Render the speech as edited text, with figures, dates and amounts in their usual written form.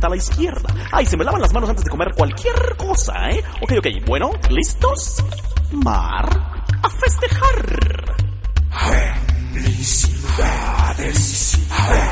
a la izquierda. Ay, se me lavan las manos antes de comer cualquier cosa, ¿eh? Ok, bueno, ¿listos? Mar, a festejar. Felicidades.